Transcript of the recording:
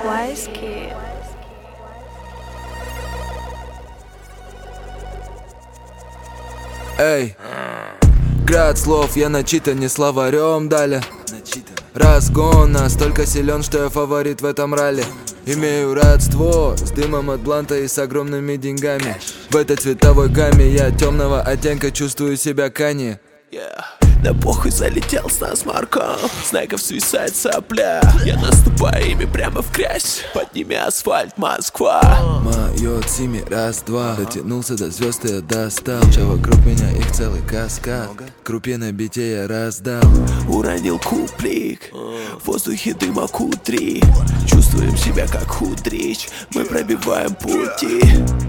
Wise-Kid. Эй, град слов я начитан не словарем далее. Разгон настолько силен, что я фаворит в этом ралли. Имею родство с дымом от бланта и с огромными деньгами. В этой цветовой гамме я темного оттенка чувствую себя Канье. На похуй залетел с насморком, с найков свисает сопля. Я наступаю ими прямо в грязь. Подними асфальт, Москва. Моё цими раз-два. Дотянулся до звезд и я достал. Че вокруг меня их целый каскад. Крупье на бите я раздал. Уронил куплик, в воздухе дыма Q3. Чувствуем себя как худрич, мы пробиваем пути.